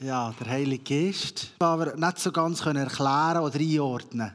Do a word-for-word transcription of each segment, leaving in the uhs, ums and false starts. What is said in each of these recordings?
Ja, der Heilige Geist, aber nicht so ganz erklären oder einordnen.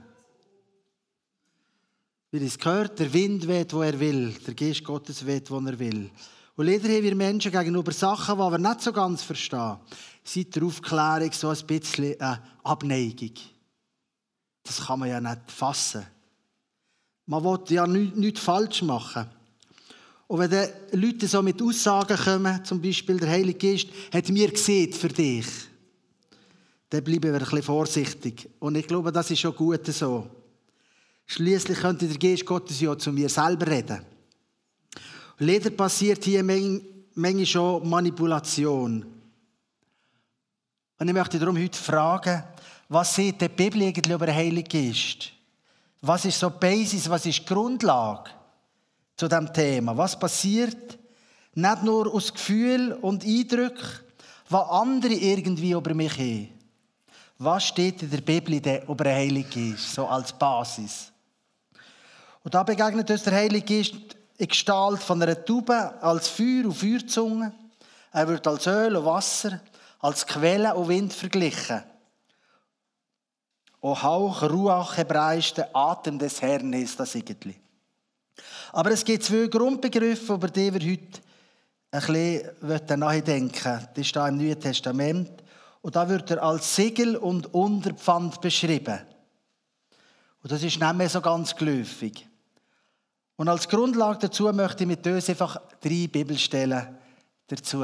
Wie es gehört, der Wind weht, wo er will, der Geist Gottes weht, wo er will. Und leider haben wir Menschen gegenüber Sachen, die wir nicht so ganz verstehen, seit der Aufklärung so ein bisschen eine Abneigung. Das kann man ja nicht fassen. Man will ja nichts, nichts falsch machen. Und wenn die Leute so mit Aussagen kommen, zum Beispiel der Heilige Geist hat mir gesehen für dich, dann bleiben wir ein bisschen vorsichtig. Und ich glaube, das ist schon gut so. Schliesslich könnte der Geist Gottes ja zu mir selber reden. Und leider passiert hier manchmal schon Manipulation. Und ich möchte darum heute fragen, was sagt die Bibel eigentlich über den Heiligen Geist? Was ist so die Basis, was ist die Grundlage zu diesem Thema? Was passiert nicht nur aus Gefühl und Eindrücken, was andere irgendwie über mich haben? Was steht in der Bibel über den Heiligen Geist, so als Basis? Und da begegnet uns der Heilige Geist in Gestalt von einer Taube, als Feuer und Feuerzunge. Er wird als Öl und Wasser, als Quelle und Wind verglichen. O Hauch, Ruach, hebräisch, der Atem des Herrn ist das irgendwie. Aber es gibt zwei Grundbegriffe, über die wir heute ein bisschen nachdenken wollen. Das ist da im Neuen Testament. Und da wird er als Siegel und Unterpfand beschrieben. Und das ist nicht mehr so ganz geläufig. Und als Grundlage dazu möchte ich mit uns einfach drei Bibelstellen dazu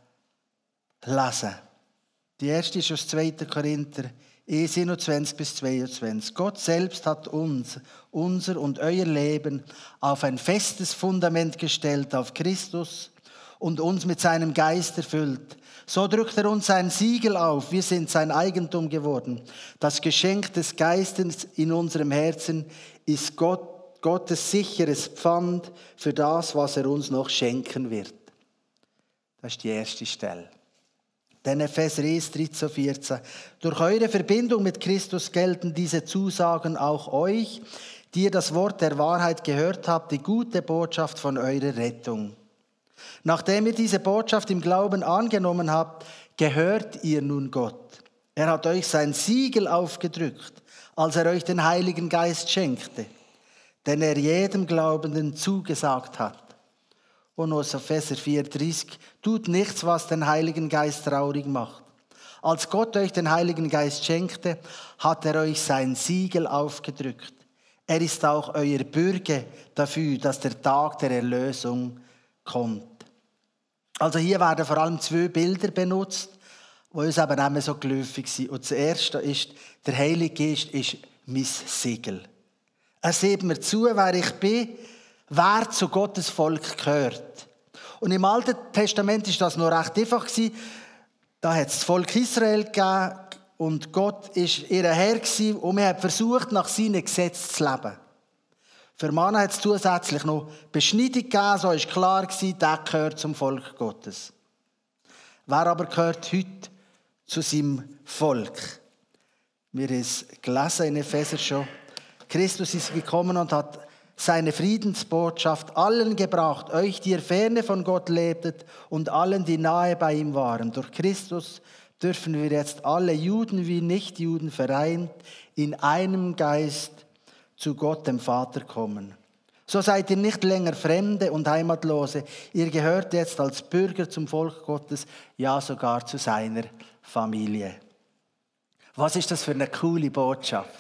lesen. Die erste ist aus zweiter Korinther eins, einundzwanzig bis zweiundzwanzig. Gott selbst hat uns, unser und euer Leben auf ein festes Fundament gestellt, auf Christus, und uns mit seinem Geist erfüllt. So drückt er uns sein Siegel auf. Wir sind sein Eigentum geworden. Das Geschenk des Geistes in unserem Herzen ist Gott, Gottes sicheres Pfand für das, was er uns noch schenken wird. Das ist die erste Stelle. Dann Epheser eins, dreizehn, vierzehn. Durch eure Verbindung mit Christus gelten diese Zusagen auch euch, die ihr das Wort der Wahrheit gehört habt, die gute Botschaft von eurer Rettung. Nachdem ihr diese Botschaft im Glauben angenommen habt, gehört ihr nun Gott. Er hat euch sein Siegel aufgedrückt, als er euch den Heiligen Geist schenkte, den er jedem Glaubenden zugesagt hat. Und aus Epheser vier, dreißig, tut nichts, was den Heiligen Geist traurig macht. Als Gott euch den Heiligen Geist schenkte, hat er euch sein Siegel aufgedrückt. Er ist auch euer Bürger dafür, dass der Tag der Erlösung kommt. Also hier werden vor allem zwei Bilder benutzt, die uns eben nicht mehr so geläufig sind. Und das erste ist, der Heilige Geist ist mein Siegel. Er sieht mir zu, wer ich bin, wer zu Gottes Volk gehört. Und im Alten Testament war das noch recht einfach. Da hat es das Volk Israel gegeben und Gott war ihr Herr und man hat versucht, nach seinen Gesetzen zu leben. Für Männer hat es zusätzlich noch Beschneidung gegeben, so war klar, der gehört zum Volk Gottes. Wer aber gehört heute zu seinem Volk? Wir haben es gelesen in Epheser schon. Christus ist gekommen und hat seine Friedensbotschaft allen gebracht, euch, die ihr ferne von Gott lebtet und allen, die nahe bei ihm waren. Durch Christus dürfen wir jetzt alle Juden wie Nichtjuden vereint in einem Geist zu Gott, dem Vater, kommen. So seid ihr nicht länger Fremde und Heimatlose. Ihr gehört jetzt als Bürger zum Volk Gottes, ja sogar zu seiner Familie. Was ist das für eine coole Botschaft?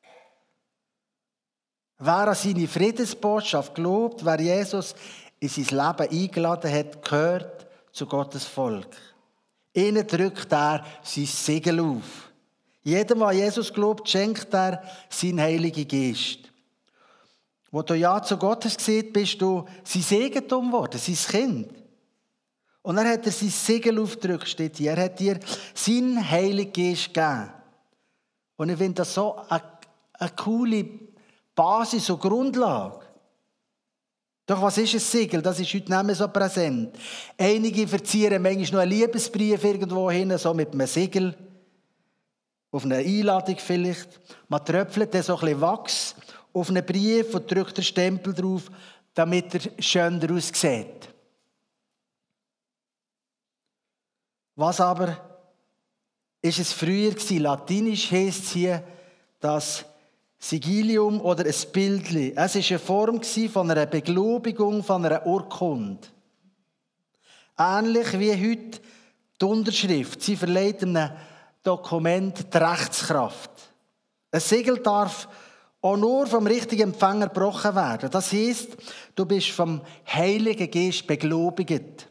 Wer an seine Friedensbotschaft glaubt, wer Jesus in sein Leben eingeladen hat, gehört zu Gottes Volk. Ihnen drückt er sein Siegel auf. Jedem, der Jesus glaubt, schenkt er seinen Heiligen Geist. Wo du ja zu Gottes gesehen bist, du sein Eigentum geworden, sein Kind. Und er hat dir sein Siegel aufgedrückt, steht hier. Er hat dir seinen Heiligen Geist gegeben. Und ich finde das so eine, eine coole Basis und Grundlage. Doch was ist ein Siegel? Das ist heute nicht mehr so präsent. Einige verzieren manchmal noch einen Liebesbrief irgendwo hin, so mit einem Siegel. Auf eine Einladung vielleicht. Man tröpfelt dann so ein bisschen Wachs auf einen Brief und drückt den Stempel drauf, damit er schöner aussieht. Was aber ist es früher gewesen. Latinisch heisst es hier das Sigillium oder ein Bildli. Es war eine Form von einer Beglobigung, von einer Urkunde. Ähnlich wie heute die Unterschrift. Sie verleiht einem Dokument die Rechtskraft. Ein Siegel darf auch nur vom richtigen Empfänger gebrochen werden. Das heisst, du bist vom Heiligen Geist beglobigt.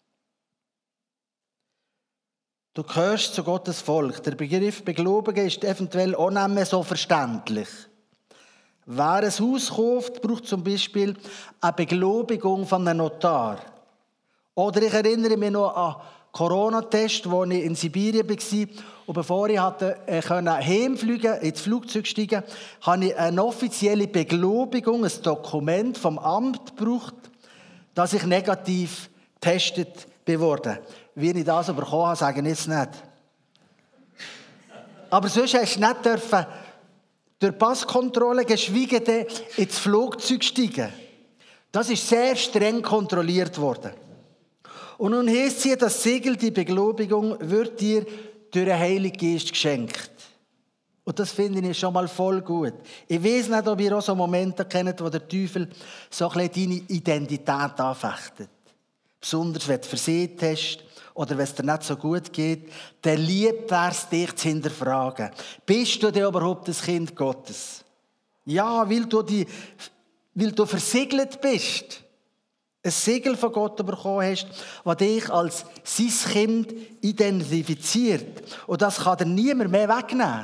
Du gehörst zu Gottes Volk. Der Begriff beglobigen ist eventuell auch nicht mehr so verständlich. Wer ein Haus kauft, braucht zum Beispiel eine Beglobigung von einem Notar. Oder ich erinnere mich noch an den Corona-Test, wo ich in Sibirien war. Und bevor ich heimfliegen konnte, ins Flugzeug steigen, habe ich eine offizielle Beglobigung, ein Dokument vom Amt gebraucht, dass ich negativ getestet wurde. Wie ich das bekommen habe, sage ich jetzt nicht. Aber sonst hast du nicht dürfen durch Passkontrolle geschweige denn ins Flugzeug steigen. Das ist sehr streng kontrolliert worden. Und nun heisst es hier, das Siegel, die Beglobigung, wird dir durch den Heiligen Geist geschenkt. Und das finde ich schon mal voll gut. Ich weiß nicht, ob ihr auch so Momente kennt, wo der Teufel so ein bisschen deine Identität anfechtet. Besonders, wenn du versehen hast oder wenn es dir nicht so gut geht, dann liebt er es, dich zu hinterfragen. Bist du denn überhaupt ein Kind Gottes? Ja, weil du, die, weil du versiegelt bist. Ein Siegel von Gott bekommen hast, das dich als sein Kind identifiziert. Und das kann dir niemand mehr wegnehmen.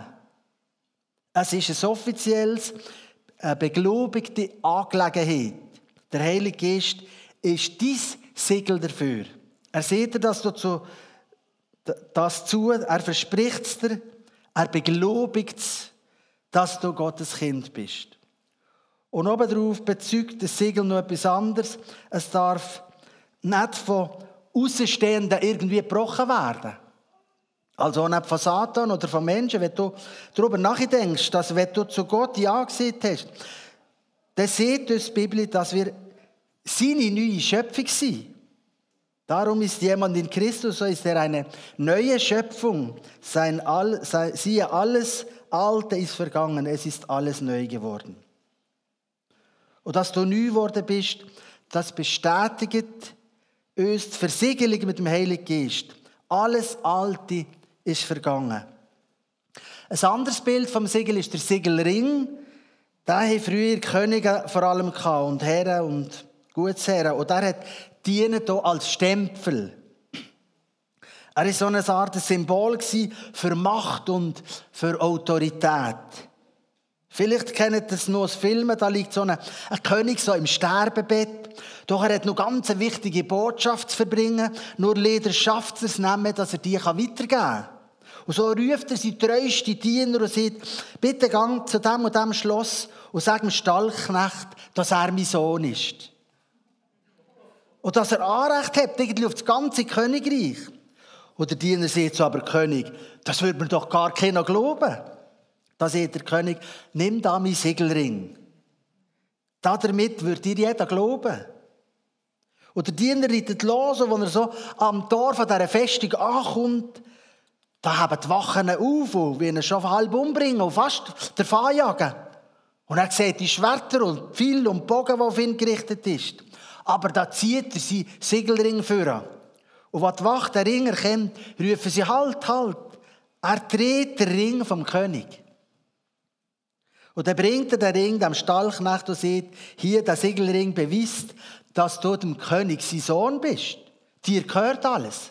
Es ist ein offizielles, eine beglobigte Angelegenheit. Der Heilige Geist ist dein Siegel dafür. Er sieht dir das, zu, das zu, er verspricht es dir, er beglobigt es, dass du Gottes Kind bist. Und obendrauf bezeugt das Siegel noch etwas anderes. Es darf nicht von Außenstehenden irgendwie gebrochen werden. Also auch nicht von Satan oder von Menschen. Wenn du darüber nachdenkst, dass wenn du zu Gott Ja gesagt hast, dann sieht uns die Bibel, dass wir seine neue Schöpfung sind. Darum ist jemand in Christus, so ist er eine neue Schöpfung. Sein All, sein, siehe, alles Alte ist vergangen, es ist alles neu geworden. Und dass du neu geworden bist, das bestätigt uns die Versiegelung mit dem Heiligen Geist. Alles Alte ist vergangen. Ein anderes Bild vom Siegel ist der Siegelring. Den haben früher Könige vor allem gehabt und Herren und Gutsherren. Und der hat dienen hier als Stempel. Er war so eine Art Symbol für Macht und für Autorität. Vielleicht kennt ihr das noch aus Filmen, da liegt so ein, ein König so im Sterbebett. Doch er hat noch ganz eine wichtige Botschaft zu verbringen. Nur leider schafft er es nicht mehr, dass er die weitergeben kann. Und so ruft er seinen treuesten Diener und sagt, bitte gang zu dem und dem Schloss und sag dem Stallknecht, dass er mein Sohn ist. Und dass er Anrecht hat, irgendwie auf das ganze Königreich. Und der Diener sagt so, aber König, das würde mir doch gar keiner glauben. Da sagt der König, nimm da meinen Siegelring. Damit würde dir jeder glauben. Und der Diener reitet los, und als er so am Tor von dieser Festung ankommt, da haben die Wachen auf und will ihn schon halb umbringen und fast davon jagen. Und er sieht die Schwerter und Pfeile und Bogen, die auf ihn gerichtet ist. Aber da zieht er seinen Siegelring vor. Und als die Wacht den Ring erkennt, rufen sie, halt, halt. Er dreht den Ring vom König. Und dann bringt er den Ring dem Stallknecht und sagt, hier, der Siegelring beweist, dass du dem König sein Sohn bist. Dir gehört alles.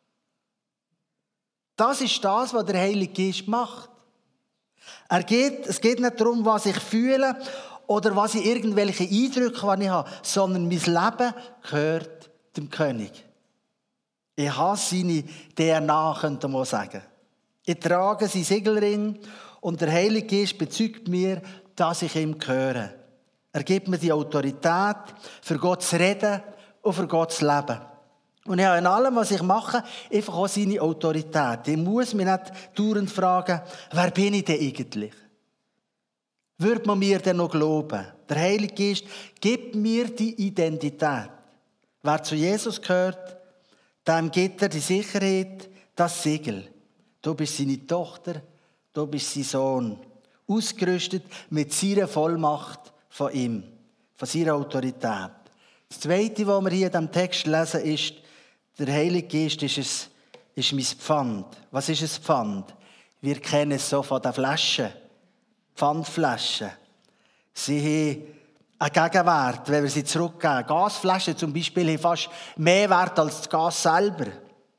Das ist das, was der Heilige Geist macht. Er geht, es geht nicht darum, was ich fühle oder was ich irgendwelche Eindrücke die ich habe, sondern mein Leben gehört dem König. Ich habe seine D N A, könnte man sagen. Ich trage seinen Siegelring und der Heilige Geist bezeugt mir, dass ich ihm gehöre. Er gibt mir die Autorität, für Gott zu reden und für Gott zu leben. Und ich habe in allem, was ich mache, einfach auch seine Autorität. Ich muss mich nicht dauernd fragen, wer bin ich denn eigentlich? Würde man mir denn noch glauben? Der Heilige Geist gibt mir die Identität. Wer zu Jesus gehört, dem gibt er die Sicherheit, das Siegel. Du bist seine Tochter, du bist sein Sohn. Ausgerüstet mit seiner Vollmacht von ihm, von seiner Autorität. Das Zweite, was wir hier in diesem Text lesen, ist, der Heilige Geist ist, es, ist mein Pfand. Was ist ein Pfand? Wir kennen es so von den Flaschen. Pfandflaschen. Sie haben einen Gegenwert, wenn wir sie zurückgeben. Gasflaschen zum Beispiel haben fast mehr Wert als das Gas selber.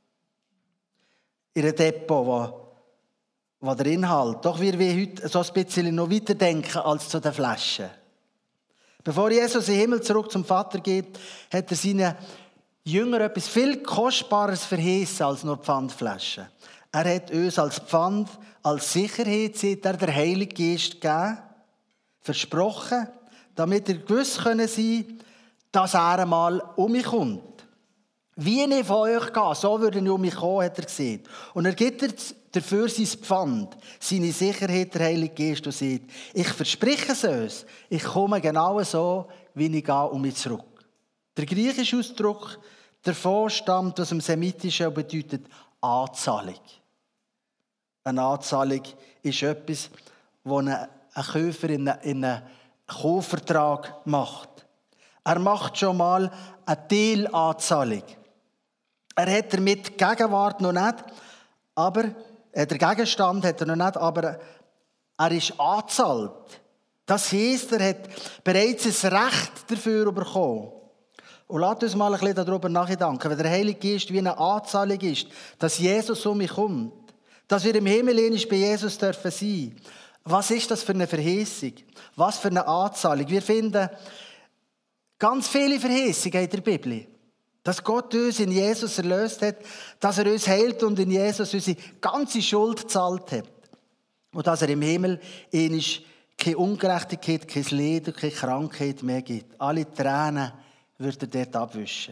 In einem Depot, wo, wo der Inhalt. Doch wir wollen heute so ein bisschen noch weiterdenken als zu den Flaschen. Bevor Jesus in den Himmel zurück zum Vater geht, hat er seinen Jüngern etwas viel Kostbares verheißen als nur Pfandflaschen. Er hat uns als Pfand, als Sicherheit, seit er der Heilige Geist gegeben, versprochen, damit ihr gewiss können sein, dass er einmal um mich kommt. Wie ich von euch gehe, so würde ich um mich kommen, hat er gesagt. Und er gibt dafür sein Pfand, seine Sicherheit, der Heilige Geist, und sagt, ich verspreche es euch, ich komme genau so, wie ich gehe, um mich zurück. Der griechische Ausdruck davon stammt aus dem Semitischen und bedeutet Anzahlung. Eine Anzahlung ist etwas, das ein Käufer in einen Kaufvertrag macht. Er macht schon mal eine Teilanzahlung. Er hat damit die Gegenwart noch nicht, aber der Gegenstand hat er noch nicht, aber er ist angezahlt. Das heisst, er hat bereits ein Recht dafür bekommen. Und lasst uns mal ein bisschen darüber nachdenken, wenn der Heilige Geist wie eine Anzahlung ist, dass Jesus um mich kommt, dass wir im Himmel einmal bei Jesus dürfen sein. Was ist das für eine Verheißung? Was für eine Anzahlung? Wir finden ganz viele Verheißungen in der Bibel. Dass Gott uns in Jesus erlöst hat, dass er uns heilt und in Jesus unsere ganze Schuld gezahlt hat. Und dass er im Himmel einmal keine Ungerechtigkeit, kein Leid und keine Krankheit mehr gibt. Alle Tränen wird er dort abwischen.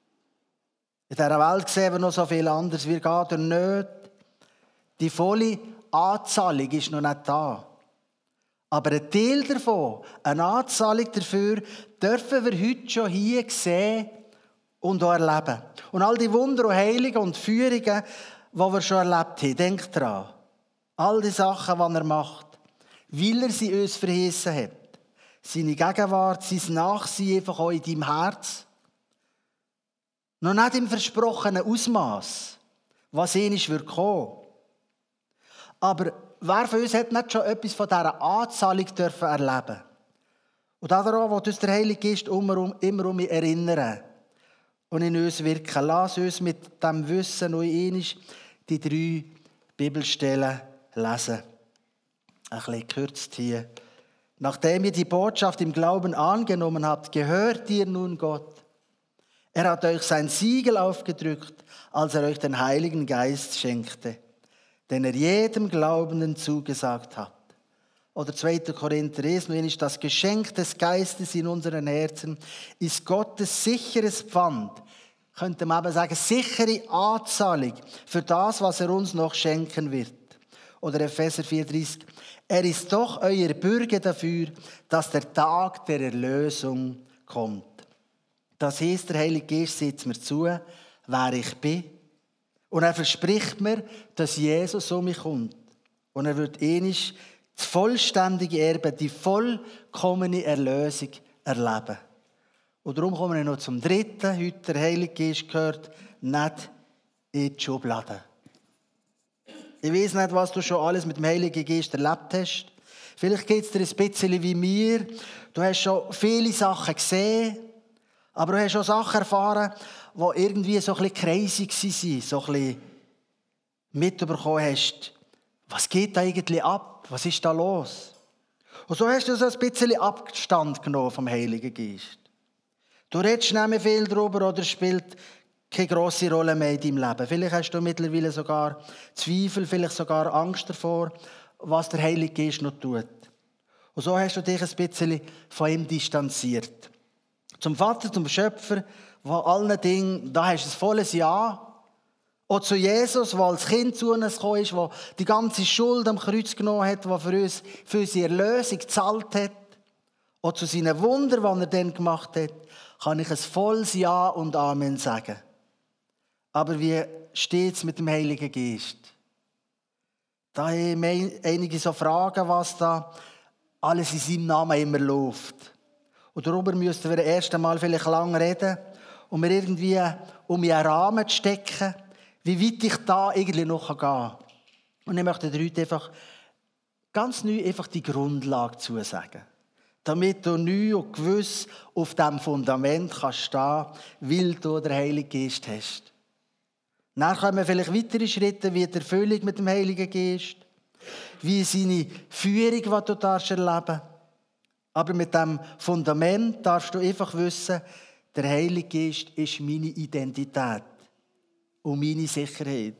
In dieser Welt sehen wir noch so viel anderes. Wir gehen durch Nöte. Die volle Anzahlung ist noch nicht da. Aber ein Teil davon, eine Anzahlung dafür, dürfen wir heute schon hier sehen und auch erleben. Und all die Wunder und Heiligen und Führungen, die wir schon erlebt haben, denkt daran. All die Sachen, die er macht, weil er sie uns verheißen hat. Seine Gegenwart, sein Nachsehen einfach auch in deinem Herz. Noch nicht im versprochenen Ausmaß, was ähnlich wird kommen. Aber wer von uns hat nicht schon etwas von dieser Anzahlung dürfen erleben? Und daran will uns der Heilige Geist immer um, immer um mich erinnern und in uns wirken. Lass uns mit dem Wissen noch einmal die drei Bibelstellen lesen. Ein bisschen gekürzt hier. Nachdem ihr die Botschaft im Glauben angenommen habt, gehört ihr nun Gott. Er hat euch sein Siegel aufgedrückt, als er euch den Heiligen Geist schenkte, den er jedem Glaubenden zugesagt hat. Oder zweiter Korinther eins, das Geschenk des Geistes in unseren Herzen ist Gottes sicheres Pfand. Könnte man eben sagen, sichere Anzahlung für das, was er uns noch schenken wird. Oder Epheser vier dreißig, er ist doch euer Bürger dafür, dass der Tag der Erlösung kommt. Das heisst, der Heilige Geist sagt mir zu, wer ich bin. Und er verspricht mir, dass Jesus um mich kommt. Und er wird einmal das vollständige Erbe, die vollkommene Erlösung erleben. Und darum kommen wir noch zum dritten. Heute der Heilige Geist gehört nicht in die Schublade. Ich weiss nicht, was du schon alles mit dem Heiligen Geist erlebt hast. Vielleicht geht es dir ein bisschen wie mir. Du hast schon viele Sachen gesehen, aber du hast auch Sachen erfahren, die irgendwie so ein bisschen crazy waren, so ein bisschen mitbekommen hast. Was geht da eigentlich ab? Was ist da los? Und so hast du so ein bisschen Abstand genommen vom Heiligen Geist. Du redest nicht mehr viel darüber oder spielt keine grosse Rolle mehr in deinem Leben. Vielleicht hast du mittlerweile sogar Zweifel, vielleicht sogar Angst davor, was der Heilige Geist noch tut. Und so hast du dich ein bisschen von ihm distanziert. Zum Vater, zum Schöpfer, von allen Dingen, da hast du ein volles Ja. Auch zu Jesus, der als Kind zu uns gekommen ist, der die ganze Schuld am Kreuz genommen hat, der für uns, für unsere Erlösung gezahlt hat. Auch zu seinen Wundern, die er dann gemacht hat, kann ich ein volles Ja und Amen sagen. Aber wie steht es mit dem Heiligen Geist? Da haben einige so Fragen, was da alles in seinem Namen immer läuft. Und darüber müssten wir erst einmal vielleicht lange reden, um mir irgendwie um einen Rahmen zu stecken, wie weit ich da eigentlich noch gehen kann. Und ich möchte dir heute einfach ganz neu einfach die Grundlage zusagen. Damit du neu und gewiss auf diesem Fundament kannst stehen, weil du den Heiligen Geist hast. Dann kommen vielleicht weitere Schritte, wie die Erfüllung mit dem Heiligen Geist, wie seine Führung, die du darfst erleben. Aber mit diesem Fundament darfst du einfach wissen, der Heilige Geist ist meine Identität und meine Sicherheit.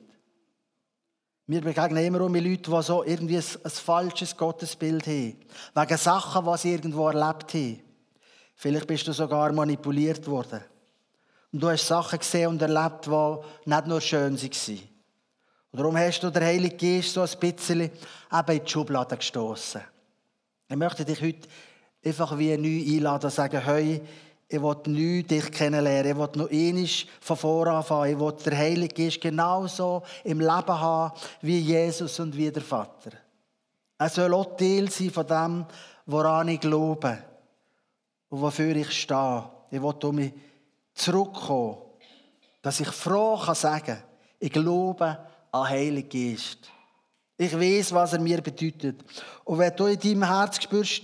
Wir begegnen immer auch mit Leuten, die so irgendwie ein, ein falsches Gottesbild haben. Wegen Sachen, die sie irgendwo erlebt haben. Vielleicht bist du sogar manipuliert worden. Und du hast Sachen gesehen und erlebt, die nicht nur schön waren. Und darum hast du den Heiligen Geist so ein bisschen eben in die Schublade gestossen. Ich möchte dich heute einfach wie neu einladen und sagen, hey, ich will neu dich kennenlernen, ich will noch einmal von vorne anfangen, ich will den Heiligen Geist genauso im Leben haben wie Jesus und wie der Vater. Er soll auch Teil sein von dem, woran ich glaube und wofür ich stehe. Ich will um mich zurückkommen, dass ich froh kann sagen, ich glaube an den Heiligen Geist. Ich weiß, was er mir bedeutet. Und wenn du in deinem Herz spürst,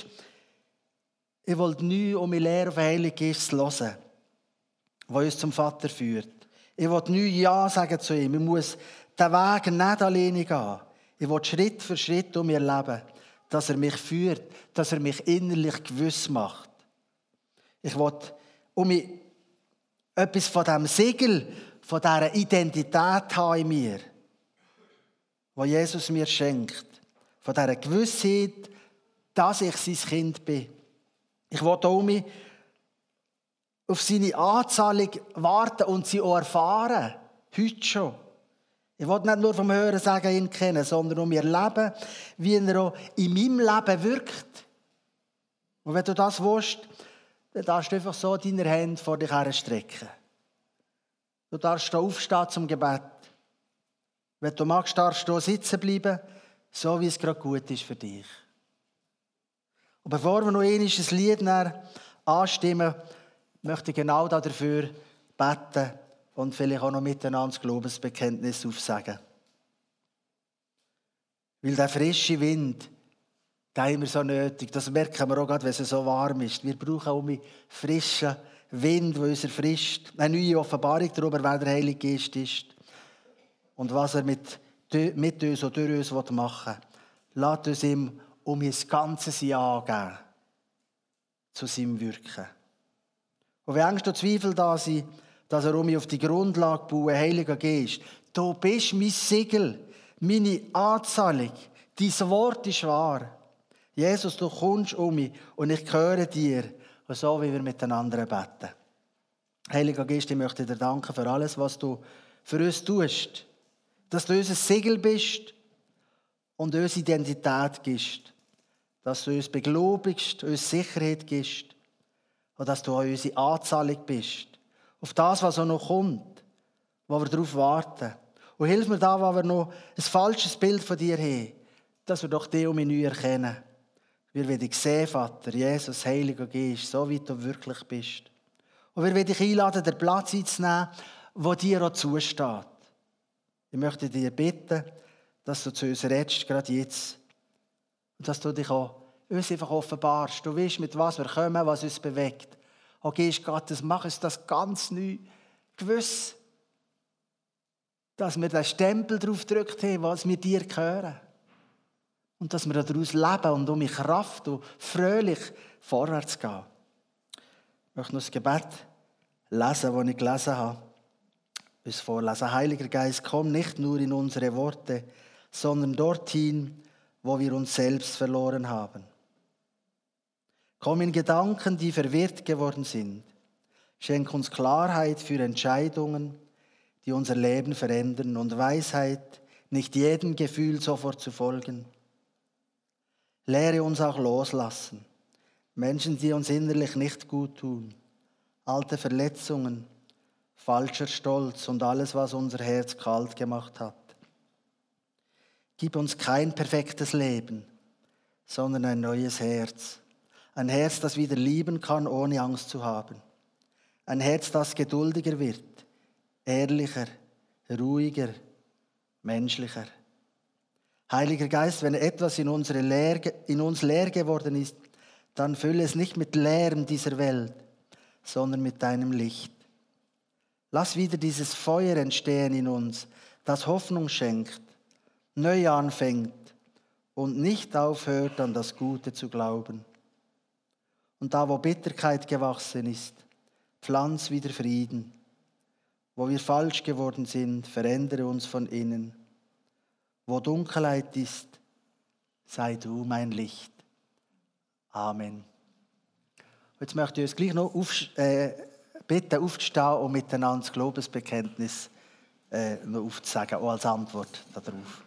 ich will neu um mich lernen, auf den Heiligen Geist zu hören, der uns zum Vater führt. Ich will neu Ja sagen zu ihm. Ich muss den Weg nicht alleine gehen. Ich will Schritt für Schritt um mich erleben, dass er mich führt, dass er mich innerlich gewiss macht. Ich will um mich etwas von diesem Siegel, von dieser Identität haben in mir, die Jesus mir schenkt. Von dieser Gewissheit, dass ich sein Kind bin. Ich will auch mich auf seine Anzahlung warten und sie auch erfahren. Heute schon. Ich will nicht nur vom Hören sagen, ihn kennen, sondern um ihr Leben, wie er auch in meinem Leben wirkt. Und wenn du das willst, dann darfst du einfach so deine Hände vor dich herstrecken. Du darfst aufstehen zum Gebet. Wenn du magst, darfst du sitzen bleiben, so wie es gerade gut ist für dich. Und bevor wir noch einmal ein Lied anstimmen, möchte ich genau dafür beten und vielleicht auch noch miteinander das Glaubensbekenntnis aufsagen. Weil der frische Wind, den haben wir so nötig. Das merken wir auch gerade, wenn es so warm ist. Wir brauchen auch einen frischen Wind, der uns erfrischt. Eine neue Offenbarung darüber, wer der Heilige Geist ist. Und was er mit, mit uns und durch uns machen will. Lasst uns ihm um ein ganzes Jahr geben. Zu seinem Wirken. Und wenn Ängste und Zweifel da sind, dass er um mich auf die Grundlage bauen, Heiliger Geist, du bist mein Siegel, meine Anzahlung, dein Wort ist wahr. Jesus, du kommst um mich und ich gehöre dir, so wie wir miteinander beten. Heiliger Geist, ich möchte dir danken für alles, was du für uns tust. Dass du unser Siegel bist und uns Identität gibst. Dass du uns beglobigst, uns Sicherheit gibst. Und dass du an unsere Anzahlung bist. Auf das, was auch noch kommt, wo wir darauf warten. Und hilf mir da, wo wir noch ein falsches Bild von dir haben, dass wir doch dich um mich neu erkennen. Wir wollen dich sehen, Vater, Jesus, Heiliger Geist, so wie du wirklich bist. Und wir wollen dich einladen, den Platz einzunehmen, der dir auch zusteht. Ich möchte dir bitten, dass du zu uns redest, gerade jetzt. Und dass du dich auch uns einfach offenbarst. Du weißt, mit was wir kommen, was uns bewegt. O Geist Gottes, mach uns das ganz neu gewiss, dass wir den Stempel drauf gedrückt haben, was wir dir gehören. Und dass wir daraus leben und um Kraft und fröhlich vorwärts gehen. Ich möchte noch das Gebet lesen, das ich gelesen habe. Uns vorlesen. Heiliger Geist, komm nicht nur in unsere Worte, sondern dorthin, wo wir uns selbst verloren haben. Komm in Gedanken, die verwirrt geworden sind. Schenk uns Klarheit für Entscheidungen, die unser Leben verändern und Weisheit, nicht jedem Gefühl sofort zu folgen. Lehre uns auch loslassen. Menschen, die uns innerlich nicht gut tun. Alte Verletzungen, falscher Stolz und alles, was unser Herz kalt gemacht hat. Gib uns kein perfektes Leben, sondern ein neues Herz. Ein Herz, das wieder lieben kann, ohne Angst zu haben. Ein Herz, das geduldiger wird, ehrlicher, ruhiger, menschlicher. Heiliger Geist, wenn etwas in, unsere leer, in uns leer geworden ist, dann fülle es nicht mit Lärm dieser Welt, sondern mit deinem Licht. Lass wieder dieses Feuer entstehen in uns, das Hoffnung schenkt, neu anfängt und nicht aufhört, an das Gute zu glauben. Und da, wo Bitterkeit gewachsen ist, pflanz wieder Frieden. Wo wir falsch geworden sind, verändere uns von innen. Wo Dunkelheit ist, sei du mein Licht. Amen. Jetzt möchte ich uns gleich noch auf, äh, bitten, aufzustehen und miteinander das Glaubensbekenntnis äh, noch aufzusagen, auch als Antwort darauf.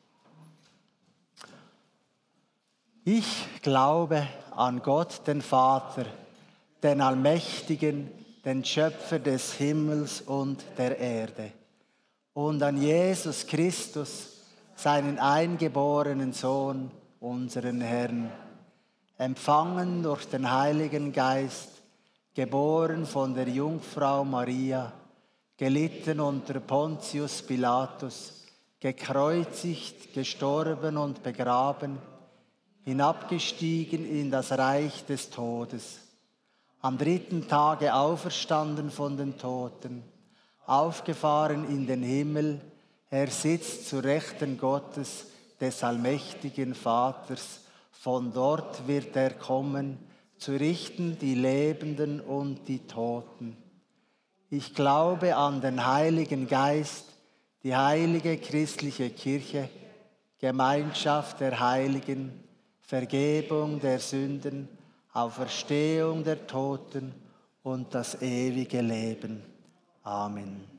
Ich glaube an Gott, den Vater, den Allmächtigen, den Schöpfer des Himmels und der Erde, und an Jesus Christus, seinen eingeborenen Sohn, unseren Herrn, empfangen durch den Heiligen Geist, geboren von der Jungfrau Maria, gelitten unter Pontius Pilatus, gekreuzigt, gestorben und begraben, hinabgestiegen in das Reich des Todes, am dritten Tage auferstanden von den Toten, aufgefahren in den Himmel, er sitzt zu Rechten Gottes, des allmächtigen Vaters, von dort wird er kommen, zu richten die Lebenden und die Toten. Ich glaube an den Heiligen Geist, die heilige christliche Kirche, Gemeinschaft der Heiligen, Vergebung der Sünden, Auferstehung der Toten und das ewige Leben. Amen.